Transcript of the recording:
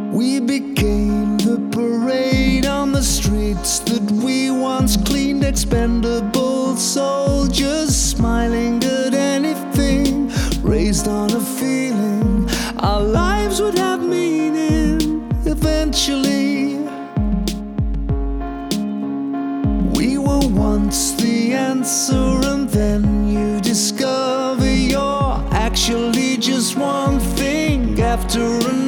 We became the parade on the streets that we once cleaned, expendable soldiers smiling at anything, raised on a feeling our lives would have meaning eventually. We were once the answer, and then you discover you're actually just one thing after another.